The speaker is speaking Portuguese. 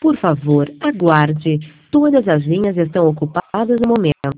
Por favor, aguarde. Todas as linhas estão ocupadas no momento.